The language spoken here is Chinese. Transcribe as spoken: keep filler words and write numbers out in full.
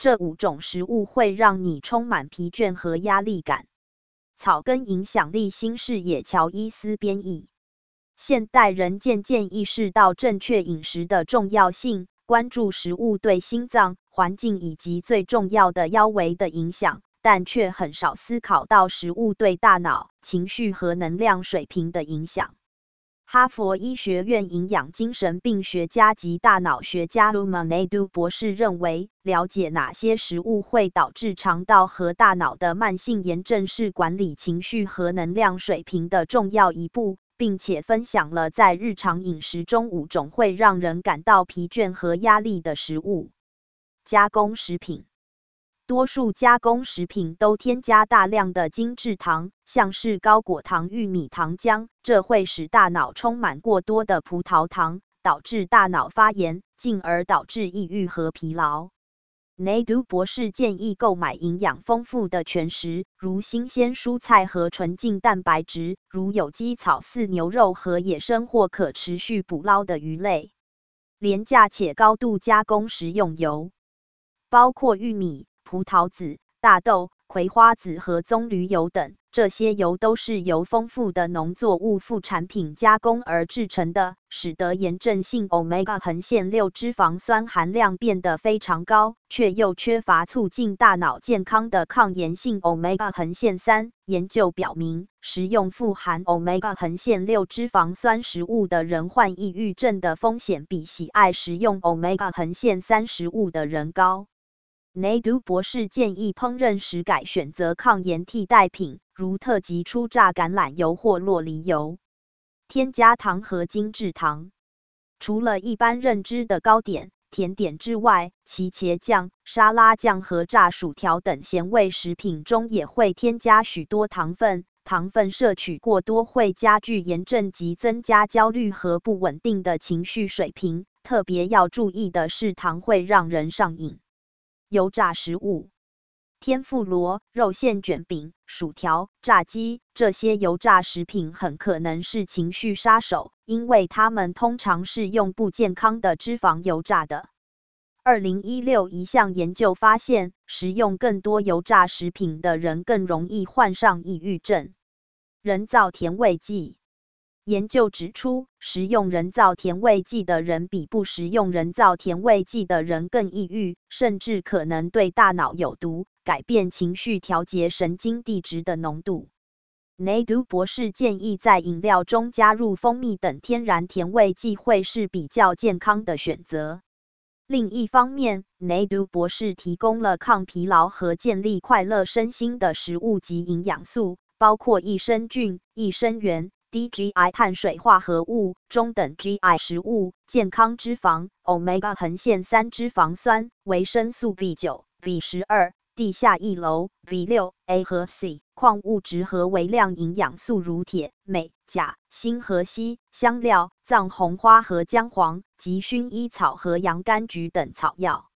这五种食物会让你充满疲倦和压力感。草根影响力新视野乔伊斯编译。现代人渐渐意识到正确饮食的重要性，关注食物对心脏、环境以及最重要的腰围的影响，但却很少思考到食物对大脑、情绪和能量水平的影响。哈佛医学院营养精神病学家及大脑学家 Uma Naidoo 博士认为，了解哪些食物会导致肠道和大脑的慢性炎症是管理情绪和能量水平的重要一步，并且分享了在日常饮食中五种会让人感到疲倦和压力的食物。加工食品。多数加工食品都添加大量的精制糖，像是高果糖玉米糖浆，这会使大脑充满过多的葡萄糖，导致大脑发炎，进而导致抑郁和疲劳。Naidoo 博士建议购买营养丰富的全食，如新鲜蔬菜和纯净蛋白质，如有机草饲牛肉和野生或可持续捕捞的鱼类。廉价且高度加工食用油，包括玉米、葡萄籽、大豆、葵花籽和棕榈油等，这些油都是由丰富的农作物副产品加工而制成的，使得炎症性 欧米伽 横线六脂肪酸含量变得非常高，却又缺乏促进大脑健康的抗炎性 欧米伽 横线三。研究表明，食用富含 欧米伽 横线六脂肪酸食物的人患抑郁症的风险比喜爱食用 欧米伽 横线三食物的人高。Naidoo 博士建议烹饪时改选择抗炎替代品，如特级初榨橄榄油或酪梨油。添加糖和精制糖。除了一般认知的糕点、甜点之外，其茄酱、沙拉酱和炸薯条等咸味食品中也会添加许多糖分。糖分摄取过多会加剧炎症及增加焦虑和不稳定的情绪水平。特别要注意的是，糖会让人上瘾。油炸食物，天妇罗、肉馅卷饼、薯条、炸鸡，这些油炸食品很可能是情绪杀手，因为它们通常是用不健康的脂肪油炸的。二零一六一项研究发现，食用更多油炸食品的人更容易患上抑郁症。人造甜味剂。研究指出，食用人造甜味剂的人比不食用人造甜味剂的人更抑郁，甚至可能对大脑有毒，改变情绪调节神经递质的浓度。Naidoo 博士建议在饮料中加入蜂蜜等天然甜味剂会是比较健康的选择。另一方面， Naidoo 博士提供了抗疲劳和建立快乐身心的食物及营养素，包括益生菌、益生元、低 G I 碳水化合物、中等 G I 食物、健康脂肪、欧米伽 横线三脂肪酸、维生素 B 九、B 十二、地下一楼 B 六、A 和 C、矿物质和微量营养素如铁、镁、钾、锌和硒、香料、藏红花和姜黄及薰衣草和洋甘菊等草药。